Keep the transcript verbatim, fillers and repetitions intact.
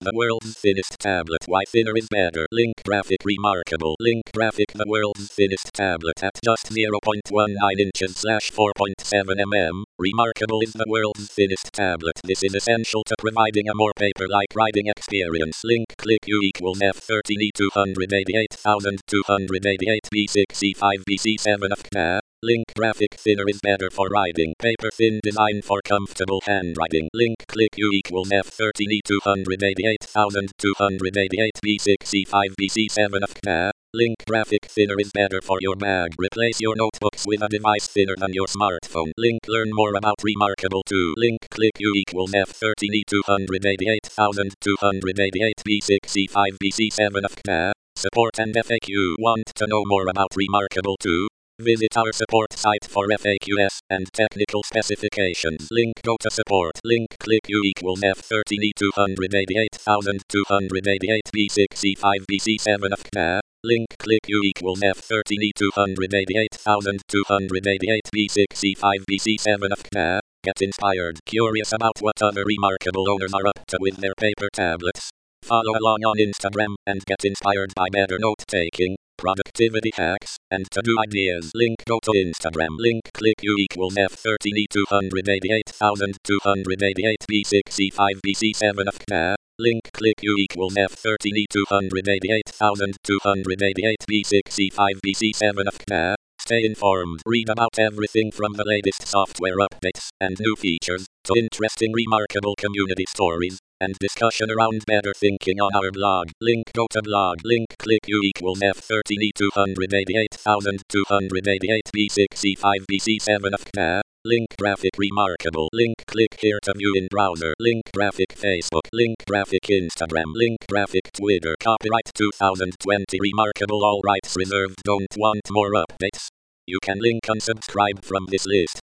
The world's thinnest tablet. Why thinner is better? Link graphic remarkable. Link graphic. The world's thinnest tablet at just zero point one nine inches slash four point seven millimeters. Remarkable is the world's thinnest tablet. This is essential to providing a more paper-like writing experience. Link click U equals F thirteen E two eighty-eight thousand two hundred eighty-eight B six E five B C seven of C N A. Link graphic thinner is better for writing. Paper thin design for comfortable handwriting. Link click U equals F thirteen E two eighty-eight thousand two hundred eighty-eight B six E five B C seven of C N A. Link graphic thinner is better for your bag. Replace your notebooks with a device thinner than your smartphone. Link learn more about Remarkable two. Link click U equals F thirteen E two eighty-eight thousand two hundred eighty-eight B six E five B C seven of C N A. Support and F A Q. Want to know more about Remarkable two? Visit our support site for F A Qs and technical specifications. Link go to support. Link click U equals F thirteen E two eighty-eight thousand two hundred eighty-eight B six E five B C seven of C N A. Link click U equals F thirteen E two eighty-eight thousand two hundred eighty-eight B six E five B C seven of C N A. Get inspired. Curious about what other Remarkable owners are up to with their paper tablets? Follow along on Instagram and get inspired by better note-taking, productivity hacks, and to-do ideas. Link go to Instagram. Link click U equals F thirteen E two eighty-eight thousand two hundred eighty-eight B six E five B C seven of C N A. Link click U equals F thirteen E two eighty-eight thousand two hundred eighty-eight B six E five B C seven of C N A. Stay informed. Read about everything from the latest software updates and new features to interesting Remarkable community stories and discussion around better thinking on our blog. Link go to blog. Link click U equals F thirteen E two eighty-eight thousand two hundred eighty-eight B six E five B C seven of C N A. Link graphic Remarkable. Link click here to view in browser. Link graphic Facebook. Link graphic Instagram. Link graphic Twitter. Copyright two thousand twenty Remarkable, all rights reserved. Don't want more updates? You can link unsubscribe from this list.